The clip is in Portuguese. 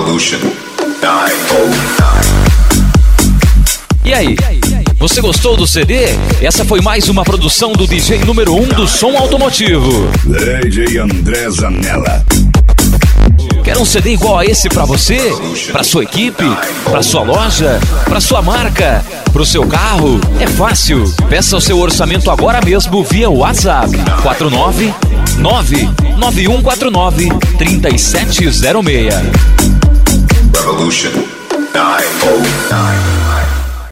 Revolution 909. E aí, você gostou do CD? Essa foi mais uma produção do DJ número 1 do som automotivo, DJ André Zanella. Quer um CD igual a esse pra você? Pra sua equipe? Pra sua loja? Pra sua marca? Pro seu carro? É fácil. Peça o seu orçamento agora mesmo via WhatsApp 499-9149-3706. Revolution 909.